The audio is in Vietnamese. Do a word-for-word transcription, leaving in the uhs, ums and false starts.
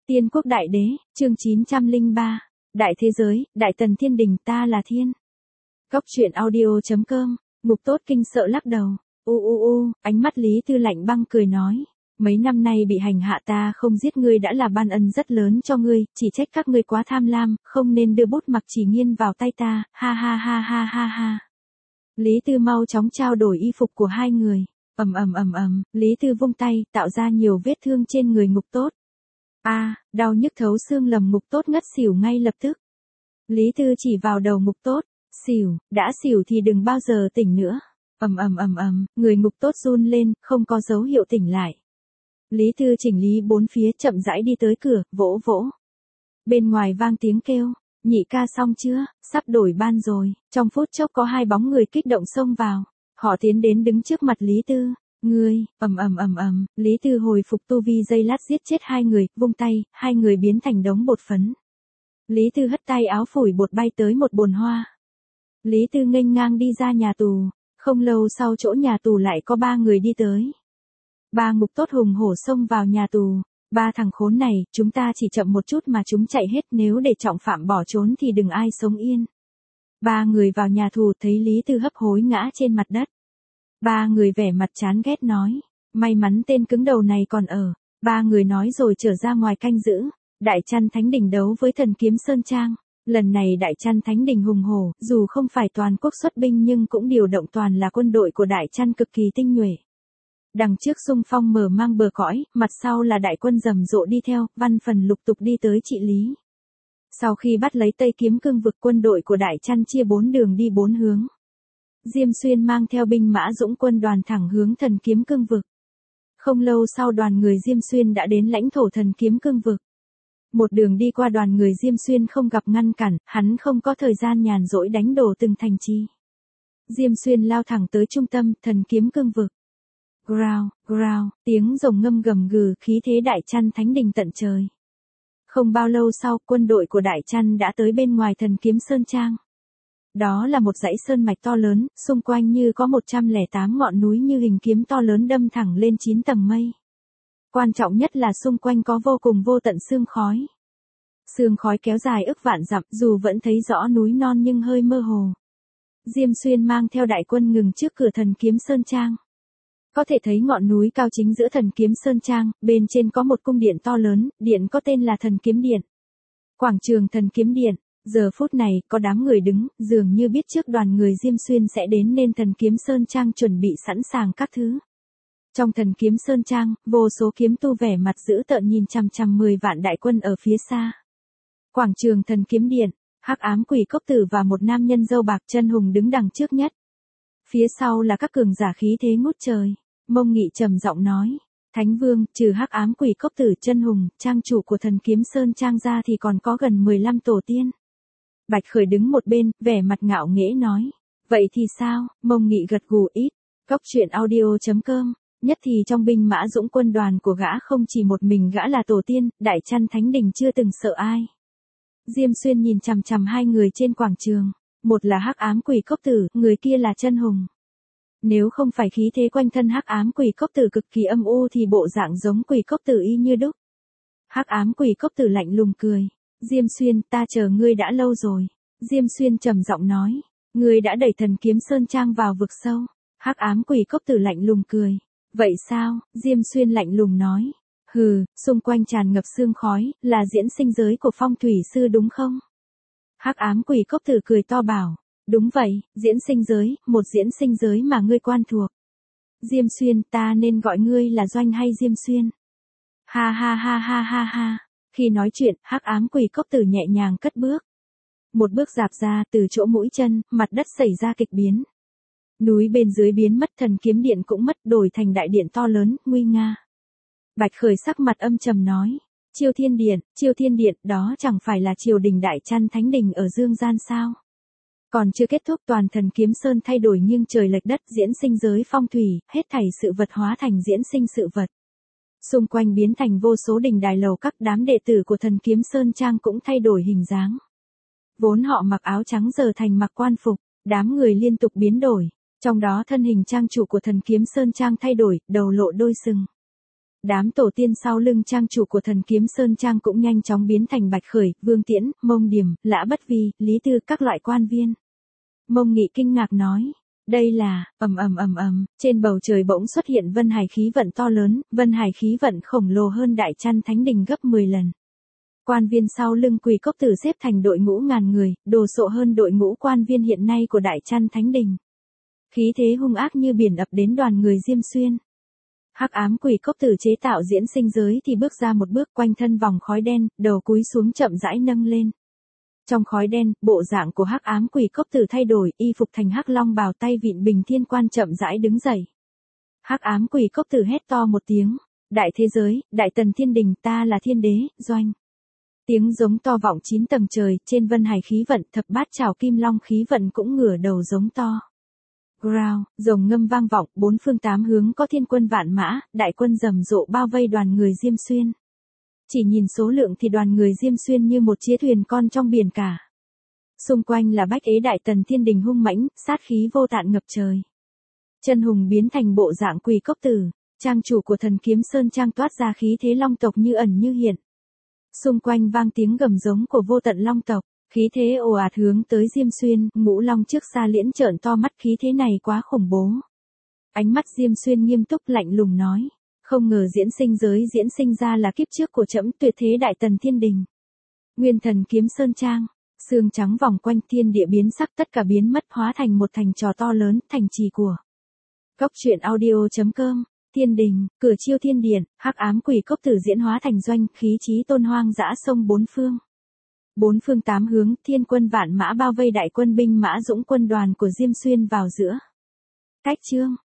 Tiên quốc đại đế, chương chín trăm lẻ ba. Đại thế giới, đại tần thiên đình, ta là thiên. Góc truyện audio.com, Ngục Tốt kinh sợ lắc đầu. U u u, ánh mắt Lý Tư lạnh băng cười nói. Mấy năm nay bị hành hạ ta không giết ngươi đã là ban ân rất lớn cho ngươi, chỉ trách các ngươi quá tham lam, không nên đưa bút mặc chỉ nghiên vào tay ta, ha ha ha ha ha ha. Lý Tư mau chóng trao đổi y phục của hai người. Ầm ầm ầm ầm, Lý Tư vung tay, tạo ra nhiều vết thương trên người Ngục Tốt. A, à, đau nhức thấu xương lầm Ngục Tốt ngất xỉu ngay lập tức. Lý Tư chỉ vào đầu Ngục Tốt, xỉu, đã xỉu thì đừng bao giờ tỉnh nữa. Ầm ầm ầm ầm, người Ngục Tốt run lên, không có dấu hiệu tỉnh lại. Lý Tư chỉnh lý bốn phía chậm rãi đi tới cửa, vỗ vỗ. Bên ngoài vang tiếng kêu, nhị ca xong chưa, sắp đổi ban rồi. Trong phút chốc có hai bóng người kích động xông vào. Họ tiến đến đứng trước mặt Lý Tư. Ngươi, ầm ầm ầm ầm, Lý Tư hồi phục tu vi giây lát giết chết hai người, vung tay, hai người biến thành đống bột phấn. Lý Tư hất tay áo phủi bột bay tới một bồn hoa. Lý Tư nghênh ngang đi ra nhà tù, không lâu sau chỗ nhà tù lại có ba người đi tới. Ba Ngục Tốt hùng hổ xông vào nhà tù, ba thằng khốn này, chúng ta chỉ chậm một chút mà chúng chạy hết, nếu để trọng phạm bỏ trốn thì đừng ai sống yên. Ba người vào nhà tù thấy Lý Tư hấp hối ngã trên mặt đất. Ba người vẻ mặt chán ghét nói, may mắn tên cứng đầu này còn ở. Ba người nói rồi trở ra ngoài canh giữ. Đại Chăn Thánh Đình đấu với Thần Kiếm Sơn Trang. Lần này Đại Chăn Thánh Đình hùng hổ, dù không phải toàn quốc xuất binh nhưng cũng điều động toàn là quân đội của Đại Chăn cực kỳ tinh nhuệ. Đằng trước xung phong mở mang bờ cõi, mặt sau là đại quân rầm rộ đi theo, văn phần lục tục đi tới trị lý. Sau khi bắt lấy Tây Kiếm Cương vực, quân đội của Đại Chăn chia bốn đường đi bốn hướng. Diêm Xuyên mang theo binh mã dũng quân đoàn thẳng hướng Thần Kiếm Cương vực. Không lâu sau đoàn người Diêm Xuyên đã đến lãnh thổ Thần Kiếm Cương vực. Một đường đi qua đoàn người Diêm Xuyên không gặp ngăn cản, hắn không có thời gian nhàn rỗi đánh đổ từng thành trì. Diêm Xuyên lao thẳng tới trung tâm Thần Kiếm Cương vực. Growl, growl, tiếng rồng ngâm gầm gừ, khí thế Đại Chăn Thánh Đình tận trời. Không bao lâu sau, quân đội của Đại Chăn đã tới bên ngoài Thần Kiếm Sơn Trang. Đó là một dãy sơn mạch to lớn, xung quanh như có một trăm lẻ tám ngọn núi như hình kiếm to lớn đâm thẳng lên chín tầng mây. Quan trọng nhất là xung quanh có vô cùng vô tận sương khói. Sương khói kéo dài ức vạn dặm, dù vẫn thấy rõ núi non nhưng hơi mơ hồ. Diêm Xuyên mang theo đại quân ngừng trước cửa Thần Kiếm Sơn Trang. Có thể thấy ngọn núi cao chính giữa Thần Kiếm Sơn Trang, bên trên có một cung điện to lớn, điện có tên là Thần Kiếm Điện. Quảng trường Thần Kiếm Điện. Giờ phút này, có đám người đứng, dường như biết trước đoàn người Diêm Xuyên sẽ đến nên Thần Kiếm Sơn Trang chuẩn bị sẵn sàng các thứ. Trong Thần Kiếm Sơn Trang, vô số kiếm tu vẻ mặt dữ tợn nhìn chằm chằm mười vạn đại quân ở phía xa. Quảng trường Thần Kiếm Điện, Hắc Ám Quỷ Cốc Tử và một nam nhân râu bạc chân hùng đứng đằng trước nhất. Phía sau là các cường giả khí thế ngút trời. Mông Nghị trầm giọng nói, Thánh Vương, trừ Hắc Ám Quỷ Cốc Tử chân hùng, trang chủ của Thần Kiếm Sơn Trang ra thì còn có gần mười lăm tổ tiên. Bạch Khởi đứng một bên, vẻ mặt ngạo nghễ nói. Vậy thì sao? Mông Nghị gật gù ít. Góc truyện audio.com. Nhất thì trong binh mã dũng quân đoàn của gã không chỉ một mình gã là tổ tiên, Đại Chăn Thánh Đình chưa từng sợ ai. Diêm Xuyên nhìn chằm chằm hai người trên quảng trường. Một là Hắc Ám Quỷ Cốc Tử, người kia là chân hùng. Nếu không phải khí thế quanh thân Hắc Ám Quỷ Cốc Tử cực kỳ âm u thì bộ dạng giống Quỷ Cốc Tử y như đúc. Hắc Ám Quỷ Cốc Tử lạnh lùng cười. Diêm Xuyên, ta chờ ngươi đã lâu rồi. Diêm Xuyên trầm giọng nói, ngươi đã đẩy Thần Kiếm Sơn Trang vào vực sâu. Hắc Ám Quỷ Cốc Tử lạnh lùng cười. Vậy sao? Diêm Xuyên lạnh lùng nói. Hừ, xung quanh tràn ngập sương khói, là diễn sinh giới của Phong Thủy Sư đúng không? Hắc Ám Quỷ Cốc Tử cười to bảo, đúng vậy, diễn sinh giới, một diễn sinh giới mà ngươi quan thuộc. Diêm Xuyên, ta nên gọi ngươi là Doanh hay Diêm Xuyên? Ha ha ha ha ha ha. Khi nói chuyện, Hắc Ám Quỷ Cốc Tử nhẹ nhàng cất bước. Một bước dạp ra từ chỗ mũi chân, mặt đất xảy ra kịch biến. Núi bên dưới biến mất, Thần Kiếm Điện cũng mất, đổi thành đại điện to lớn, nguy nga. Bạch Khởi sắc mặt âm trầm nói, Chiêu Thiên Điện, Chiêu Thiên Điện, đó chẳng phải là triều đình Đại Chăn Thánh Đình ở Dương Gian sao? Còn chưa kết thúc, toàn Thần Kiếm Sơn thay đổi nghiêng trời lệch đất, diễn sinh giới phong thủy, hết thảy sự vật hóa thành diễn sinh sự vật. Xung quanh biến thành vô số đình đài lầu, các đám đệ tử của Thần Kiếm Sơn Trang cũng thay đổi hình dáng. Vốn họ mặc áo trắng giờ thành mặc quan phục, đám người liên tục biến đổi. Trong đó thân hình trang chủ của Thần Kiếm Sơn Trang thay đổi, đầu lộ đôi sừng. Đám tổ tiên sau lưng trang chủ của Thần Kiếm Sơn Trang cũng nhanh chóng biến thành Bạch Khởi, Vương Tiễn, Mông Điểm, Lã Bất Vi, Lý Tư các loại quan viên. Mông Nghị kinh ngạc nói, đây là, ầm ầm ầm ầm, trên bầu trời bỗng xuất hiện vân hải khí vận to lớn, vân hải khí vận khổng lồ hơn Đại Chăn Thánh Đình gấp mười lần. Quan viên sau lưng Quỷ Cốc Tử xếp thành đội ngũ ngàn người, đồ sộ hơn đội ngũ quan viên hiện nay của Đại Chăn Thánh Đình. Khí thế hung ác như biển ập đến đoàn người Diêm Xuyên. Hắc ám Quỷ Cốc Tử chế tạo diễn sinh giới thì bước ra một bước, quanh thân vòng khói đen, đầu cúi xuống chậm rãi nâng lên. Trong khói đen, bộ dạng của Hắc ám Quỷ Cốc Tử thay đổi, y phục thành hắc long bào, tay vịn bình thiên quan chậm rãi đứng dậy. Hắc ám Quỷ Cốc Tử hét to một tiếng, đại thế giới, đại tần thiên đình, ta là thiên đế, doanh. Tiếng giống to vọng chín tầng trời, trên vân hải khí vận, thập bát trảo kim long khí vận cũng ngửa đầu giống to. Growl, rồng ngâm vang vọng, bốn phương tám hướng có thiên quân vạn mã, đại quân rầm rộ bao vây đoàn người Diêm Xuyên. Chỉ nhìn số lượng thì đoàn người Diêm Xuyên như một chiếc thuyền con trong biển cả. Xung quanh là bách ế đại tần thiên đình hung mãnh, sát khí vô tận ngập trời. Chân hùng biến thành bộ dạng Quỷ Cốc Tử, trang chủ của Thần Kiếm Sơn Trang toát ra khí thế long tộc như ẩn như hiện. Xung quanh vang tiếng gầm giống của vô tận long tộc, khí thế ồ ạt hướng tới Diêm Xuyên, Ngũ Long trước xa liễn trợn to mắt, khí thế này quá khủng bố. Ánh mắt Diêm Xuyên nghiêm túc lạnh lùng nói, không ngờ diễn sinh giới diễn sinh ra là kiếp trước của trẫm, tuyệt thế đại tần thiên đình. Nguyên Thần Kiếm Sơn Trang, sương trắng vòng quanh, thiên địa biến sắc, tất cả biến mất hóa thành một thành trò to lớn, thành trì của Góc truyện audio chấm com. Thiên đình, cửa chiêu thiên điện, hắc ám Quỷ Cốc Tử diễn hóa thành doanh, khí chí tôn hoang dã sông bốn phương. Bốn phương tám hướng, thiên quân vạn mã bao vây đại quân binh mã dũng quân đoàn của Diêm Xuyên vào giữa. Cách chương